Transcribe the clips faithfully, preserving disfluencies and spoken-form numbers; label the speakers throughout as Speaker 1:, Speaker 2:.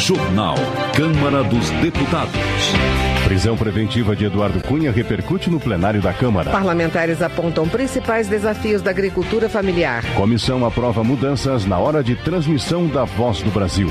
Speaker 1: Jornal. Câmara dos Deputados.
Speaker 2: Prisão preventiva de Eduardo Cunha repercute no plenário da Câmara.
Speaker 3: Parlamentares apontam principais desafios da agricultura familiar.
Speaker 2: Comissão aprova mudanças na hora de transmissão da Voz do Brasil.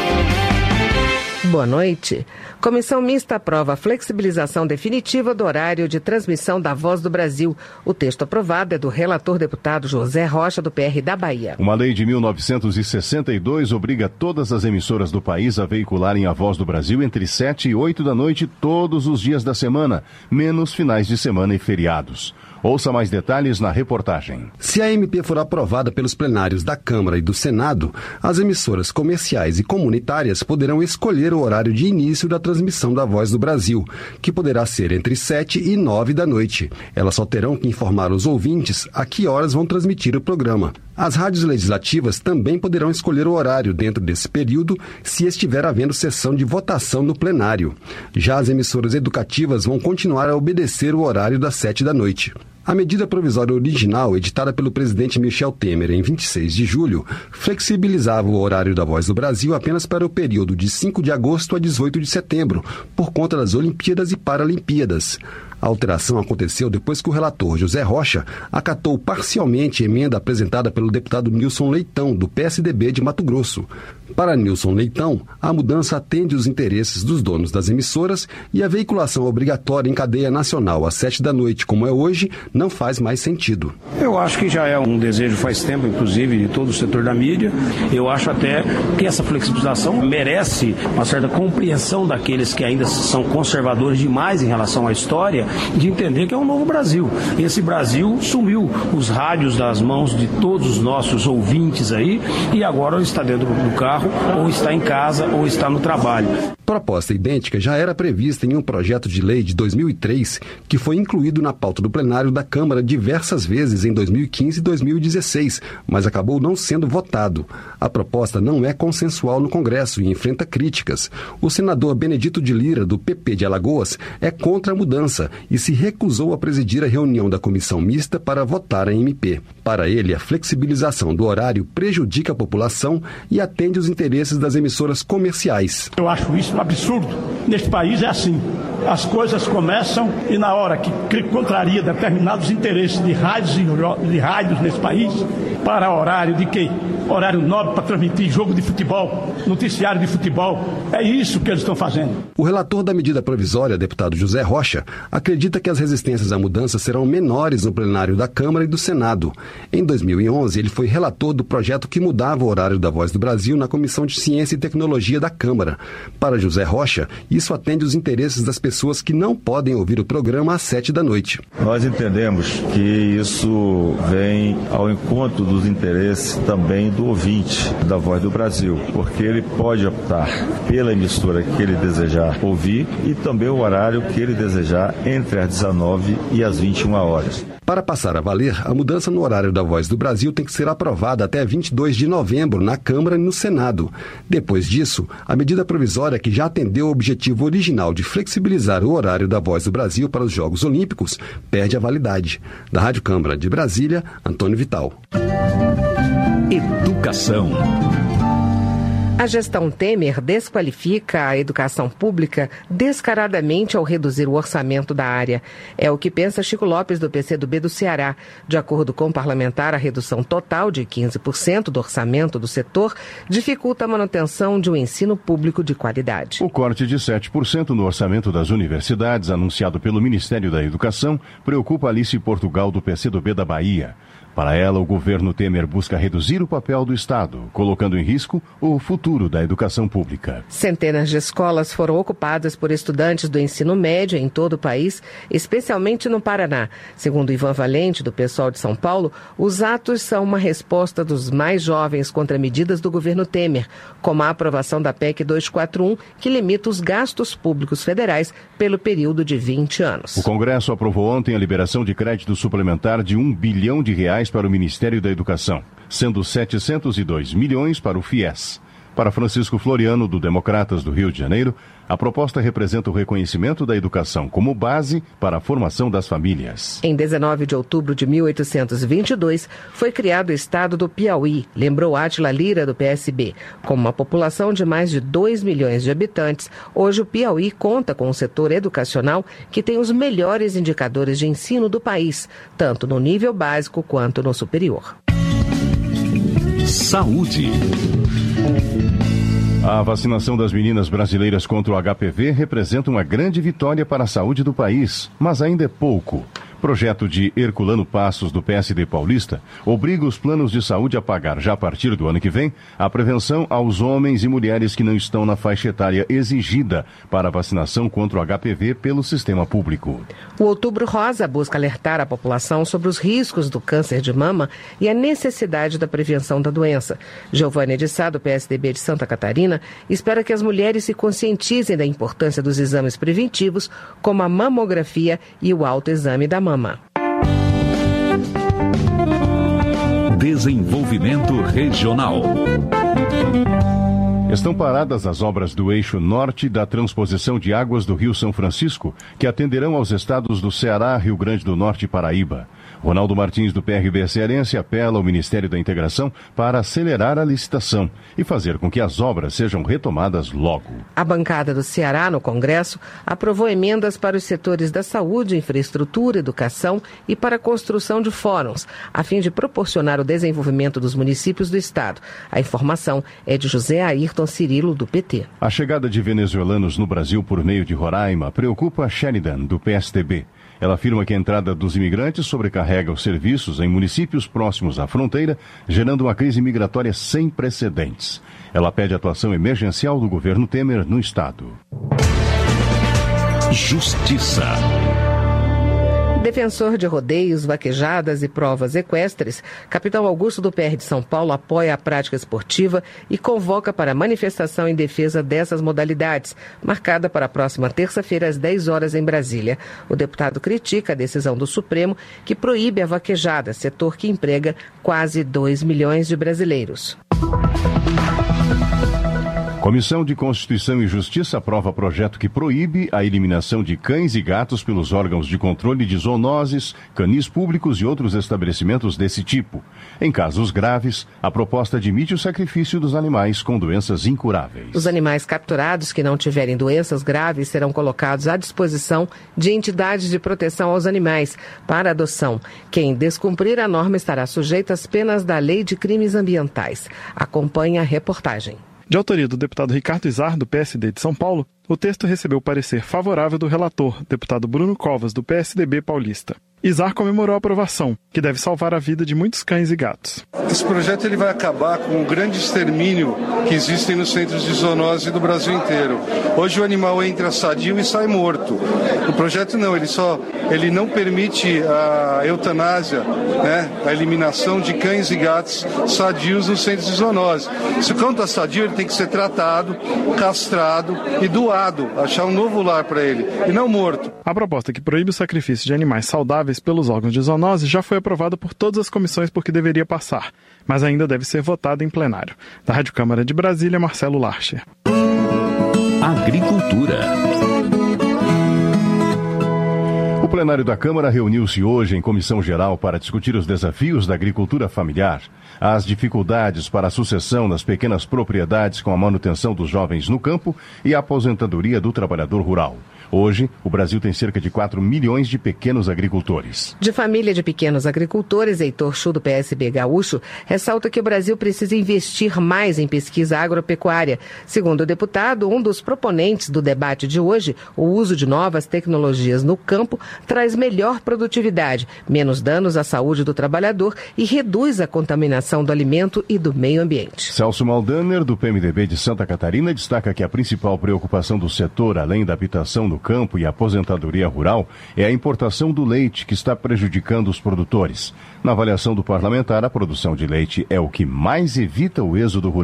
Speaker 3: Boa noite. Comissão mista aprova a flexibilização definitiva do horário de transmissão da Voz do Brasil. O texto aprovado é do relator deputado José Rocha, do P R da Bahia.
Speaker 2: Uma lei de mil novecentos e sessenta e dois obriga todas as emissoras do país a veicularem a Voz do Brasil entre sete e oito da noite todos os dias da semana, menos finais de semana e feriados. Ouça mais detalhes na reportagem.
Speaker 4: Se a M P for aprovada pelos plenários da Câmara e do Senado, as emissoras comerciais e comunitárias poderão escolher o horário de início da transmissão da Voz do Brasil, que poderá ser entre sete e nove da noite. Elas só terão que informar os ouvintes a que horas vão transmitir o programa. As rádios legislativas também poderão escolher o horário dentro desse período se estiver havendo sessão de votação no plenário. Já as emissoras educativas vão continuar a obedecer o horário das sete da noite. A medida provisória original, editada pelo presidente Michel Temer em vinte e seis de julho, flexibilizava o horário da Voz do Brasil apenas para o período de cinco de agosto a dezoito de setembro, por conta das Olimpíadas e Paralimpíadas. A alteração aconteceu depois que o relator José Rocha acatou parcialmente a emenda apresentada pelo deputado Nilson Leitão, do P S D B de Mato Grosso. Para Nilson Leitão, a mudança atende os interesses dos donos das emissoras e a veiculação obrigatória em cadeia nacional às sete da noite, como é hoje, não faz mais sentido.
Speaker 5: Eu acho que já é um desejo faz tempo, inclusive, de todo o setor da mídia. Eu acho até que essa flexibilização merece uma certa compreensão daqueles que ainda são conservadores demais em relação à história, de entender que é um novo Brasil. Esse Brasil sumiu os rádios das mãos de todos os nossos ouvintes aí e agora está dentro do carro, ou está em casa, ou está no trabalho.
Speaker 4: Proposta idêntica já era prevista em um projeto de lei de dois mil e três, que foi incluído na pauta do plenário da Câmara diversas vezes em dois mil e quinze e dois mil e dezesseis, mas acabou não sendo votado. A proposta não é consensual no Congresso e enfrenta críticas. O senador Benedito de Lira, do P P de Alagoas, é contra a mudança e se recusou a presidir a reunião da comissão mista para votar a M P. Para ele, a flexibilização do horário prejudica a população e atende os interesses das emissoras comerciais.
Speaker 6: Eu acho isso um absurdo. Neste país é assim. As coisas começam e na hora que contraria determinados interesses de rádios e de rádios nesse país, para horário de quê? Horário nobre para transmitir jogo de futebol, noticiário de futebol. É isso que eles estão fazendo.
Speaker 4: O relator da medida provisória, deputado José Rocha, acredita que as resistências à mudança serão menores no plenário da Câmara e do Senado. Em dois mil e onze, ele foi relator do projeto que mudava o horário da Voz do Brasil na Comissão de Ciência e Tecnologia da Câmara. Para José Rocha, isso atende os interesses das pessoas que não podem ouvir o programa às sete da noite.
Speaker 7: Nós entendemos que isso vem ao encontro dos interesses também do ouvinte da Voz do Brasil, porque ele pode optar pela emissora que ele desejar ouvir e também o horário que ele desejar entre as dezenove e as vinte e uma horas.
Speaker 4: Para passar a valer, a mudança no horário da Voz do Brasil tem que ser aprovada até vinte e dois de novembro na Câmara e no Senado. Depois disso, a medida provisória, que já atendeu o objetivo original de flexibilizar o horário da Voz do Brasil para os Jogos Olímpicos, perde a validade. Da Rádio Câmara de Brasília, Antônio Vital.
Speaker 1: Educação.
Speaker 3: A gestão Temer desqualifica a educação pública descaradamente ao reduzir o orçamento da área. É o que pensa Chico Lopes, do P C do B do Ceará. De acordo com o parlamentar, a redução total de quinze por cento do orçamento do setor dificulta a manutenção de um ensino público de qualidade.
Speaker 2: O corte de sete por cento no orçamento das universidades, anunciado pelo Ministério da Educação, preocupa Alice Portugal, do P C do B da Bahia. Para ela, o governo Temer busca reduzir o papel do Estado, colocando em risco o futuro da educação pública.
Speaker 3: Centenas de escolas foram ocupadas por estudantes do ensino médio em todo o país, especialmente no Paraná. Segundo Ivan Valente, do PSOL de São Paulo, os atos são uma resposta dos mais jovens contra medidas do governo Temer, como a aprovação da P E C duzentos e quarenta e um, que limita os gastos públicos federais pelo período de vinte anos.
Speaker 2: O Congresso aprovou ontem a liberação de crédito suplementar de um bilhão de reais para o Ministério da Educação, sendo setecentos e dois milhões para o FIES. Para Francisco Floriano, do Democratas do Rio de Janeiro, a proposta representa o reconhecimento da educação como base para a formação das famílias.
Speaker 3: Em dezenove de outubro de mil oitocentos e vinte e dois, foi criado o estado do Piauí, lembrou Átila Lira, do P S B. Com uma população de mais de dois milhões de habitantes, hoje o Piauí conta com um setor educacional que tem os melhores indicadores de ensino do país, tanto no nível básico quanto no superior.
Speaker 1: Saúde.
Speaker 2: A vacinação das meninas brasileiras contra o H P V representa uma grande vitória para a saúde do país, mas ainda é pouco. Projeto de Herculano Passos, do P S D paulista, obriga os planos de saúde a pagar, já a partir do ano que vem, a prevenção aos homens e mulheres que não estão na faixa etária exigida para a vacinação contra o H P V pelo sistema público.
Speaker 3: O Outubro Rosa busca alertar a população sobre os riscos do câncer de mama e a necessidade da prevenção da doença. Giovânia de Sá, do P S D B de Santa Catarina, espera que as mulheres se conscientizem da importância dos exames preventivos, como a mamografia e o autoexame da mama. Mama.
Speaker 1: Desenvolvimento regional.
Speaker 2: Estão paradas as obras do eixo norte da transposição de águas do Rio São Francisco, que atenderão aos estados do Ceará, Rio Grande do Norte e Paraíba. Ronaldo Martins, do P R B cearense, apela ao Ministério da Integração para acelerar a licitação e fazer com que as obras sejam retomadas logo.
Speaker 3: A bancada do Ceará no Congresso aprovou emendas para os setores da saúde, infraestrutura, educação e para a construção de fóruns, a fim de proporcionar o desenvolvimento dos municípios do estado. A informação é de José Ayrton Cirilo, do P T.
Speaker 2: A chegada de venezuelanos no Brasil por meio de Roraima preocupa Sheridan, do P S D B. Ela afirma que a entrada dos imigrantes sobrecarrega os serviços em municípios próximos à fronteira, gerando uma crise migratória sem precedentes. Ela pede atuação emergencial do governo Temer no estado.
Speaker 1: Justiça.
Speaker 3: Defensor de rodeios, vaquejadas e provas equestres, Capitão Augusto do P R de São Paulo apoia a prática esportiva e convoca para manifestação em defesa dessas modalidades, marcada para a próxima terça-feira às dez horas em Brasília. O deputado critica a decisão do Supremo que proíbe a vaquejada, setor que emprega quase dois milhões de brasileiros.
Speaker 2: Comissão de Constituição e Justiça aprova projeto que proíbe a eliminação de cães e gatos pelos órgãos de controle de zoonoses, canis públicos e outros estabelecimentos desse tipo. Em casos graves, a proposta admite o sacrifício dos animais com doenças incuráveis.
Speaker 3: Os animais capturados que não tiverem doenças graves serão colocados à disposição de entidades de proteção aos animais para adoção. Quem descumprir a norma estará sujeito às penas da Lei de Crimes Ambientais. Acompanhe a reportagem.
Speaker 8: De autoria do deputado Ricardo Izar, do P S D de São Paulo, o texto recebeu o parecer favorável do relator, deputado Bruno Covas, do P S D B paulista. Izar comemorou a aprovação, que deve salvar a vida de muitos cães e gatos.
Speaker 9: Esse projeto ele vai acabar com o grande extermínio que existem nos centros de zoonose do Brasil inteiro. Hoje o animal entra sadio e sai morto. O projeto não, ele só ele não permite a eutanásia, né, a eliminação de cães e gatos sadios nos centros de zoonose. Se o cão está sadio, ele tem que ser tratado, castrado e doado, achar um novo lar para ele, e não morto.
Speaker 8: A proposta que proíbe o sacrifício de animais saudáveis pelos órgãos de zoonose já foi aprovada por todas as comissões por que deveria passar, mas ainda deve ser votada em plenário. Da Rádio Câmara de Brasília, Marcelo Larcher.
Speaker 1: Agricultura.
Speaker 2: O plenário da Câmara reuniu-se hoje em comissão geral para discutir os desafios da agricultura familiar, as dificuldades para a sucessão nas pequenas propriedades com a manutenção dos jovens no campo e a aposentadoria do trabalhador rural. Hoje, o Brasil tem cerca de quatro milhões de pequenos agricultores.
Speaker 3: De família de pequenos agricultores, Heitor Chu, do P S B Gaúcho, ressalta que o Brasil precisa investir mais em pesquisa agropecuária. Segundo o deputado, um dos proponentes do debate de hoje, o uso de novas tecnologias no campo traz melhor produtividade, menos danos à saúde do trabalhador e reduz a contaminação do alimento e do meio ambiente.
Speaker 2: Celso Maldaner, do P M D B de Santa Catarina, destaca que a principal preocupação do setor, além da habitação no campo e aposentadoria rural, é a importação do leite, que está prejudicando os produtores. Na avaliação do parlamentar, a produção de leite é o que mais evita o êxodo rural.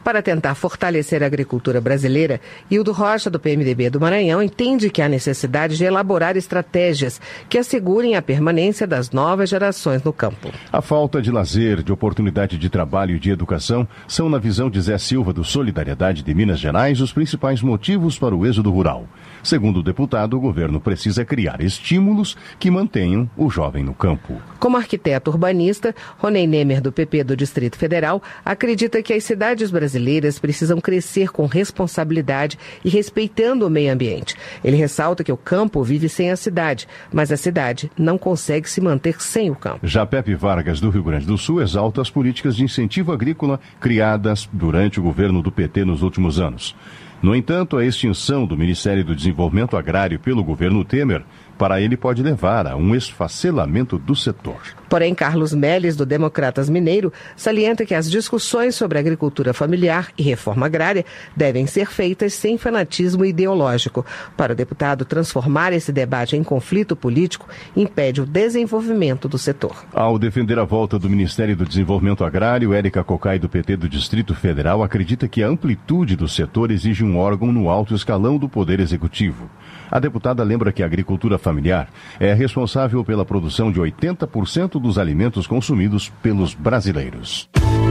Speaker 3: para tentar fortalecer a agricultura brasileira, Hildo Rocha, do P M D B do Maranhão, entende que há necessidade de elaborar estratégias que assegurem a permanência das novas gerações no campo.
Speaker 2: A falta de lazer, de oportunidade de trabalho e de educação são, na visão de Zé Silva, do Solidariedade de Minas Gerais, os principais motivos para o êxodo rural. Segundo o deputado, o governo precisa criar estímulos que mantenham o jovem no campo.
Speaker 3: Como arquiteto urbanista, Ronei Nemer, do P P do Distrito Federal, acredita que as cidades brasileiras precisam crescer com responsabilidade e respeitando o meio ambiente. Ele ressalta que o campo vive sem a cidade, mas a cidade não consegue se manter sem o campo.
Speaker 2: Já Pepe Vargas, do Rio Grande do Sul, exalta as políticas de incentivo agrícola criadas durante o governo do P T nos últimos anos. No entanto, a extinção do Ministério do Desenvolvimento Agrário pelo governo Temer, para ele, pode levar a um esfacelamento do setor.
Speaker 3: Porém, Carlos Melles, do Democratas Mineiro, salienta que as discussões sobre agricultura familiar e reforma agrária devem ser feitas sem fanatismo ideológico. Para o deputado, transformar esse debate em conflito político impede o desenvolvimento do setor.
Speaker 2: Ao defender a volta do Ministério do Desenvolvimento Agrário, Érica Cocai, do P T do Distrito Federal, acredita que a amplitude do setor exige um órgão no alto escalão do Poder Executivo. A deputada lembra que a agricultura familiar é responsável pela produção de oitenta por cento dos alimentos consumidos pelos brasileiros.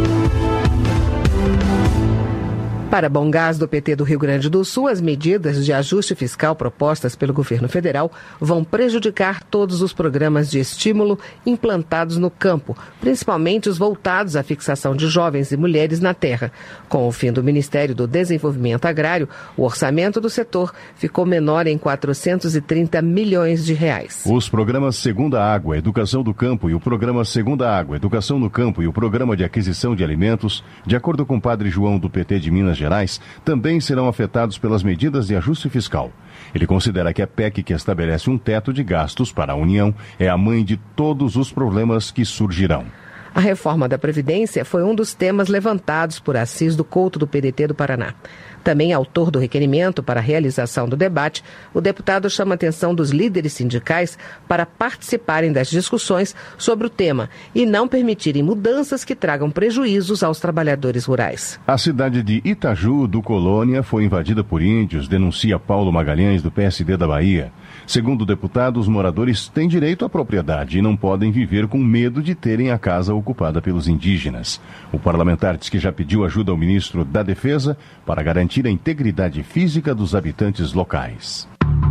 Speaker 3: Para Bom Gás, do P T do Rio Grande do Sul, as medidas de ajuste fiscal propostas pelo governo federal vão prejudicar todos os programas de estímulo implantados no campo, principalmente os voltados à fixação de jovens e mulheres na terra. Com o fim do Ministério do Desenvolvimento Agrário, o orçamento do setor ficou menor em quatrocentos e trinta milhões de reais.
Speaker 2: Os programas Segunda Água, Educação do Campo e o programa Segunda Água, Educação no Campo e o programa de aquisição de alimentos, de acordo com o padre João, do P T de Minas Gerais, também serão afetados pelas medidas de ajuste fiscal. Ele considera que a P E C, que estabelece um teto de gastos para a União, é a mãe de todos os problemas que surgirão.
Speaker 3: A reforma da Previdência foi um dos temas levantados por Assis do Couto, do P D T do Paraná. Também autor do requerimento para a realização do debate, o deputado chama a atenção dos líderes sindicais para participarem das discussões sobre o tema e não permitirem mudanças que tragam prejuízos aos trabalhadores rurais.
Speaker 2: A cidade de Itaju, do Colônia, foi invadida por índios, denuncia Paulo Magalhães, do P S D da Bahia. Segundo o deputado, os moradores têm direito à propriedade e não podem viver com medo de terem a casa ocupada pelos indígenas. O parlamentar diz que já pediu ajuda ao ministro da Defesa para garantir a integridade física dos habitantes locais.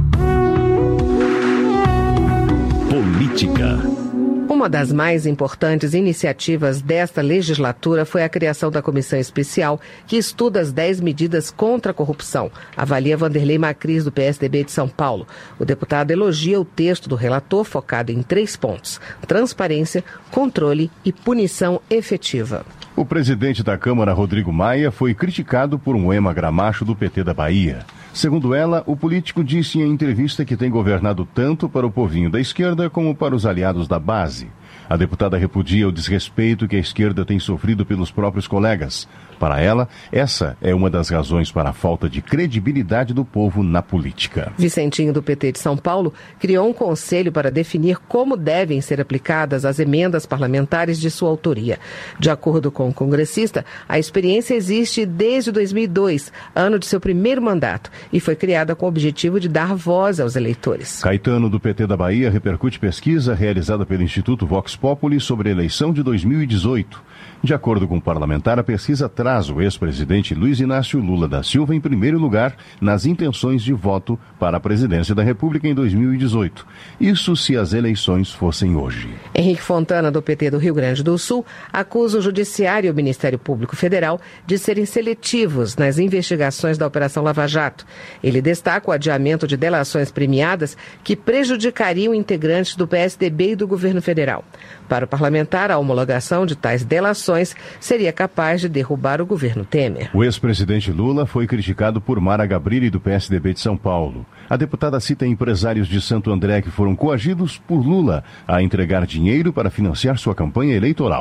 Speaker 1: Política.
Speaker 3: Uma das mais importantes iniciativas desta legislatura foi a criação da comissão especial que estuda as dez medidas contra a corrupção, avalia Vanderlei Macris, do P S D B de São Paulo. O deputado elogia o texto do relator focado em três pontos: transparência, controle e punição efetiva.
Speaker 2: O presidente da Câmara, Rodrigo Maia, foi criticado por Moema Gramacho, do P T da Bahia. Segundo ela, o político disse em entrevista que tem governado tanto para o povinho da esquerda como para os aliados da base. A deputada repudia o desrespeito que a esquerda tem sofrido pelos próprios colegas. Para ela, essa é uma das razões para a falta de credibilidade do povo na política.
Speaker 3: Vicentinho, do P T de São Paulo, criou um conselho para definir como devem ser aplicadas as emendas parlamentares de sua autoria. De acordo com o congressista, a experiência existe desde dois mil e dois, ano de seu primeiro mandato, e foi criada com o objetivo de dar voz aos eleitores.
Speaker 2: Caetano, do P T da Bahia, repercute pesquisa realizada pelo Instituto Vox Populi sobre a eleição de dois mil e dezoito. De acordo com o parlamentar, a pesquisa traz o ex-presidente Luiz Inácio Lula da Silva em primeiro lugar nas intenções de voto para a presidência da República em dois mil e dezoito. Isso se as eleições fossem hoje.
Speaker 3: Henrique Fontana, do P T do Rio Grande do Sul, acusa o Judiciário e o Ministério Público Federal de serem seletivos nas investigações da Operação Lava Jato. Ele destaca o adiamento de delações premiadas que prejudicariam integrantes do P S D B e do governo federal. Para o parlamentar, a homologação de tais delações seria capaz de derrubar o governo Temer.
Speaker 2: O ex-presidente Lula foi criticado por Mara Gabrilli, do P S D B de São Paulo. A deputada cita empresários de Santo André que foram coagidos por Lula a entregar dinheiro para financiar sua campanha eleitoral.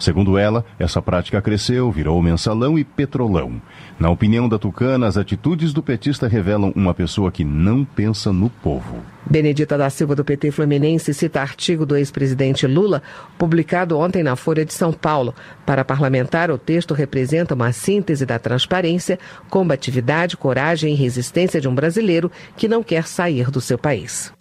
Speaker 2: Segundo ela, essa prática cresceu, virou mensalão e petrolão. Na opinião da Tucana, as atitudes do petista revelam uma pessoa que não pensa no povo.
Speaker 3: Benedita da Silva, do P T Fluminense, cita artigo do ex-presidente Lula, publicado ontem na Folha de São Paulo. Para parlamentar, o texto representa uma síntese da transparência, combatividade, coragem e resistência de um brasileiro que não quer sair do seu país.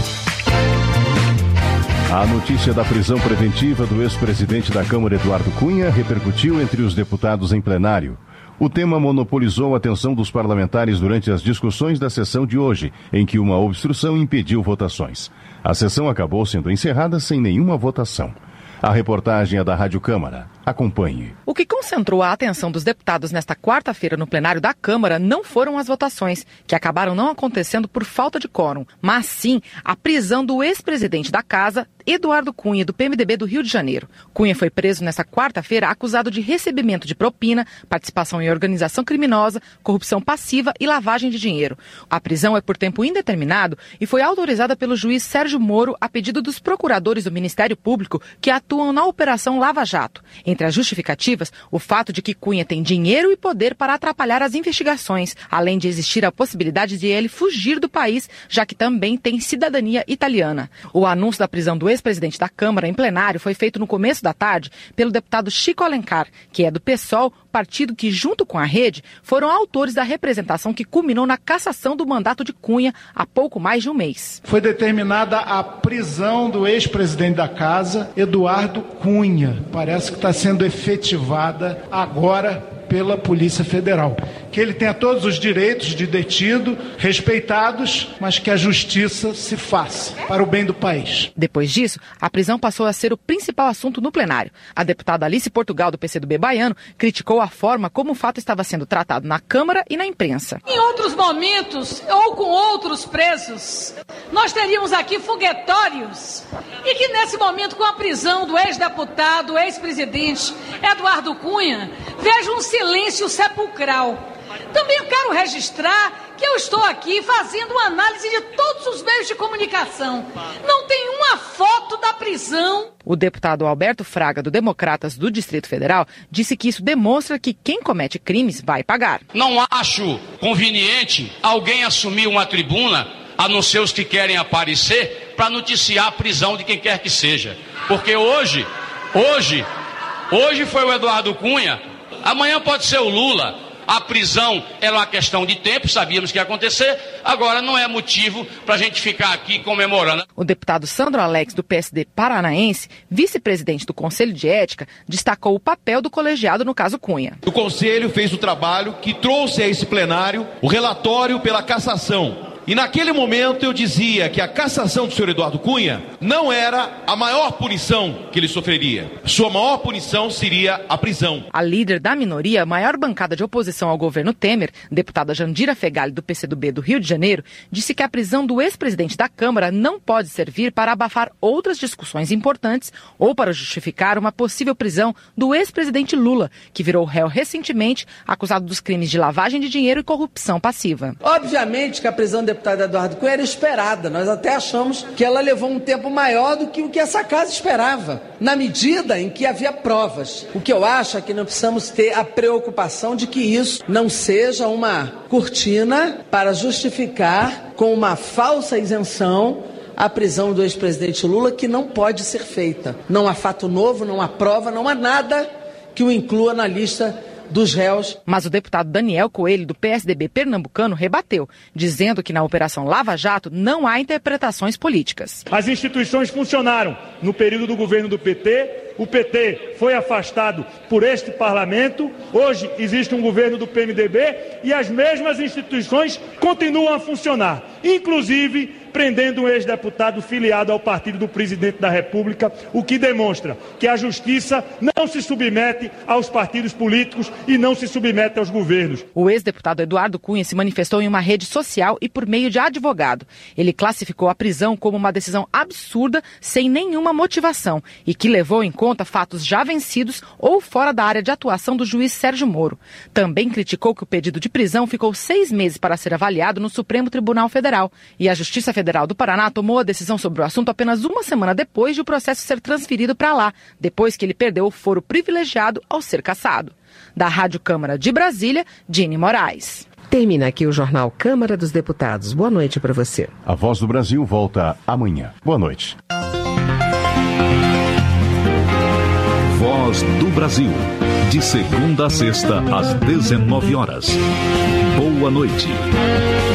Speaker 2: A notícia da prisão preventiva do ex-presidente da Câmara, Eduardo Cunha, repercutiu entre os deputados em plenário. O tema monopolizou a atenção dos parlamentares durante as discussões da sessão de hoje, em que uma obstrução impediu votações. A sessão acabou sendo encerrada sem nenhuma votação. A reportagem é da Rádio Câmara. Acompanhe.
Speaker 10: O que concentrou a atenção dos deputados nesta quarta-feira no plenário da Câmara não foram as votações, que acabaram não acontecendo por falta de quórum, mas sim a prisão do ex-presidente da Casa, Eduardo Cunha, do P M D B do Rio de Janeiro. Cunha foi preso nesta quarta-feira acusado de recebimento de propina, participação em organização criminosa, corrupção passiva e lavagem de dinheiro. A prisão é por tempo indeterminado e foi autorizada pelo juiz Sérgio Moro a pedido dos procuradores do Ministério Público que atuam na Operação Lava Jato. Entre as justificativas, o fato de que Cunha tem dinheiro e poder para atrapalhar as investigações, além de existir a possibilidade de ele fugir do país, já que também tem cidadania italiana. O anúncio da prisão do ex-presidente da Câmara em plenário foi feito no começo da tarde pelo deputado Chico Alencar, que é do PSOL, partido que, junto com a Rede, foram autores da representação que culminou na cassação do mandato de Cunha há pouco mais de um mês.
Speaker 11: Foi determinada a prisão do ex-presidente da Casa, Eduardo Cunha. Parece que está sendo efetivada agora pela Polícia Federal. Que ele tenha todos os direitos de detido respeitados, mas que a justiça se faça para o bem do país.
Speaker 10: Depois disso, a prisão passou a ser o principal assunto no plenário. A deputada Alice Portugal, do P C do B baiano, criticou a forma como o fato estava sendo tratado na Câmara e na imprensa.
Speaker 12: Em outros momentos, ou com outros presos, nós teríamos aqui foguetórios. E que nesse momento, com a prisão do ex-deputado, ex-presidente Eduardo Cunha, vejo um silêncio sepulcral. Também eu quero registrar que eu estou aqui fazendo uma análise de todos os meios de comunicação. Não tem uma foto da prisão.
Speaker 10: O deputado Alberto Fraga, do Democratas do Distrito Federal, disse que isso demonstra que quem comete crimes vai pagar.
Speaker 13: Não acho conveniente alguém assumir uma tribuna, a não ser os que querem aparecer, para noticiar a prisão de quem quer que seja. Porque hoje, hoje, hoje foi o Eduardo Cunha, amanhã pode ser o Lula. A prisão era uma questão de tempo, sabíamos que ia acontecer, agora não é motivo para a gente ficar aqui comemorando.
Speaker 10: O deputado Sandro Alex, do P S D paranaense, vice-presidente do Conselho de Ética, destacou o papel do colegiado no caso Cunha.
Speaker 14: O Conselho fez o trabalho que trouxe a esse plenário o relatório pela cassação. E naquele momento eu dizia que a cassação do senhor Eduardo Cunha não era a maior punição que ele sofreria. Sua maior punição seria a prisão.
Speaker 10: A líder da minoria, a maior bancada de oposição ao governo Temer, deputada Jandira Fegali, do P C do B do Rio de Janeiro, disse que a prisão do ex-presidente da Câmara não pode servir para abafar outras discussões importantes ou para justificar uma possível prisão do ex-presidente Lula, que virou réu recentemente, acusado dos crimes de lavagem de dinheiro e corrupção passiva.
Speaker 15: Obviamente que a prisão do deputado Eduardo Cunha era esperada. Nós até achamos que ela levou um tempo maior do que o que essa casa esperava, na medida em que havia provas. O que eu acho é que nós precisamos ter a preocupação de que isso não seja uma cortina para justificar com uma falsa isenção a prisão do ex-presidente Lula, que não pode ser feita. Não há fato novo, não há prova, não há nada que o inclua na lista dos réus.
Speaker 10: Mas o deputado Daniel Coelho, do P S D B pernambucano, rebateu, dizendo que na Operação Lava Jato não há interpretações políticas.
Speaker 16: As instituições funcionaram no período do governo do P T, o P T foi afastado por este parlamento, hoje existe um governo do P M D B e as mesmas instituições continuam a funcionar, inclusive prendendo um ex-deputado filiado ao partido do presidente da República, o que demonstra que a justiça não se submete aos partidos políticos e não se submete aos governos.
Speaker 10: O ex-deputado Eduardo Cunha se manifestou em uma rede social e por meio de advogado. Ele classificou a prisão como uma decisão absurda, sem nenhuma motivação, e que levou em conta fatos já vencidos ou fora da área de atuação do juiz Sérgio Moro. Também criticou que o pedido de prisão ficou seis meses para ser avaliado no Supremo Tribunal Federal, e a Justiça Federal Federal do Paraná tomou a decisão sobre o assunto apenas uma semana depois de o processo ser transferido para lá, depois que ele perdeu o foro privilegiado ao ser cassado. Da Rádio Câmara de Brasília, Dini Moraes.
Speaker 3: Termina aqui o Jornal Câmara dos Deputados. Boa noite para você.
Speaker 2: A Voz do Brasil volta amanhã. Boa noite.
Speaker 1: Voz do Brasil. De segunda a sexta, às dezenove horas. Boa noite.